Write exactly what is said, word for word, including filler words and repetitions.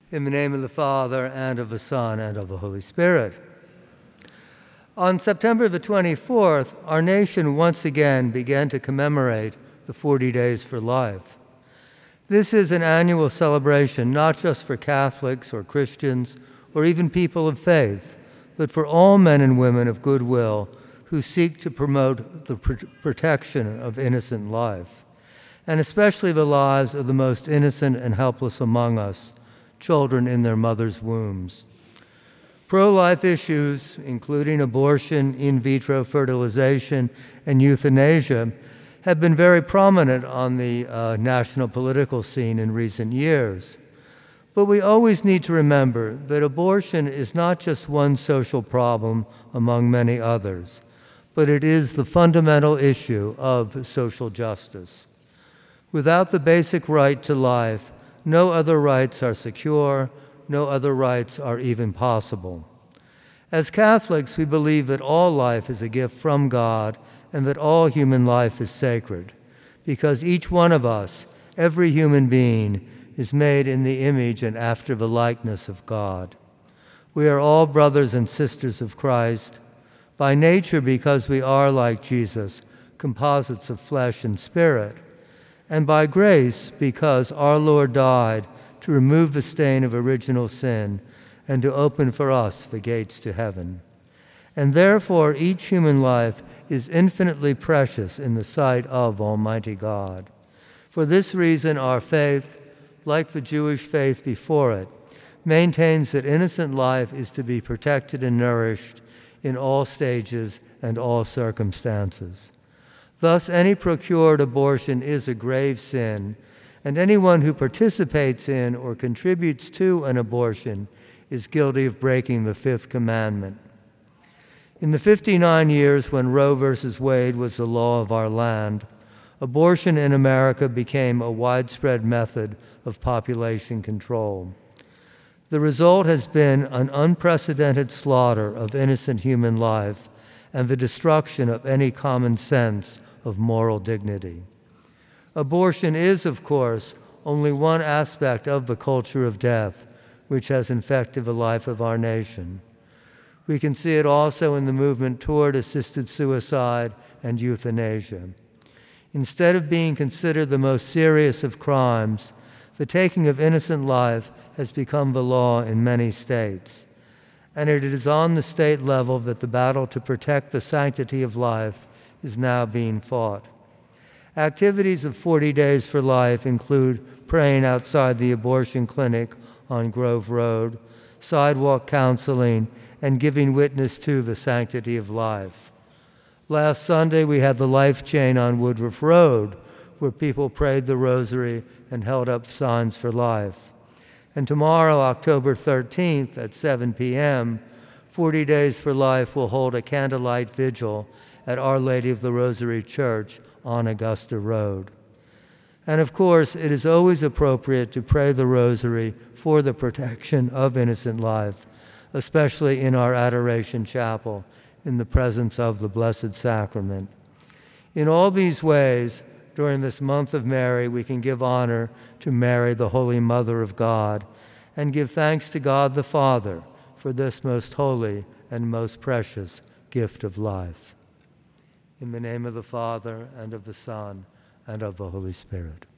In the name of the Father, and of the Son, and of the Holy Spirit. On September the twenty-fourth, our nation once again began to commemorate the forty Days for Life. This is an annual celebration not just for Catholics or Christians or even people of faith, but for all men and women of goodwill who seek to promote the pr- protection of innocent life, and especially the lives of the most innocent and helpless among us, children in their mothers' wombs. Pro-life issues, including abortion, in vitro fertilization, and euthanasia, have been very prominent on the uh, national political scene in recent years. But we always need to remember that abortion is not just one social problem among many others, but it is the fundamental issue of social justice. Without the basic right to life, no other rights are secure, no other rights are even possible. As Catholics, we believe that all life is a gift from God and that all human life is sacred, because each one of us, every human being, is made in the image and after the likeness of God. We are all brothers and sisters of Christ, by nature because we are, like Jesus, composites of flesh and spirit, and by grace because our Lord died to remove the stain of original sin and to open for us the gates to heaven. And therefore each human life is infinitely precious in the sight of Almighty God. For this reason our faith, like the Jewish faith before it, maintains that innocent life is to be protected and nourished in all stages and all circumstances. Thus, any procured abortion is a grave sin, and anyone who participates in or contributes to an abortion is guilty of breaking the fifth commandment. In the fifty-nine years when Roe versus Wade was the law of our land, abortion in America became a widespread method of population control. The result has been an unprecedented slaughter of innocent human life and the destruction of any common sense of moral dignity. Abortion is, of course, only one aspect of the culture of death which has infected the life of our nation. We can see it also in the movement toward assisted suicide and euthanasia. Instead of being considered the most serious of crimes, the taking of innocent life has become the law in many states, and it is on the state level that the battle to protect the sanctity of life is now being fought. Activities of forty Days for Life include praying outside the abortion clinic on Grove Road, sidewalk counseling, and giving witness to the sanctity of life. Last Sunday, we had the Life Chain on Woodruff Road, where people prayed the rosary and held up signs for life. And tomorrow, October thirteenth at seven p.m., forty Days for Life will hold a candlelight vigil at Our Lady of the Rosary Church on Augusta Road. And of course, it is always appropriate to pray the rosary for the protection of innocent life, especially in our Adoration Chapel, in the presence of the Blessed Sacrament. In all these ways, during this month of Mary, we can give honor to Mary, the Holy Mother of God, and give thanks to God the Father for this most holy and most precious gift of life. In the name of the Father, and of the Son, and of the Holy Spirit.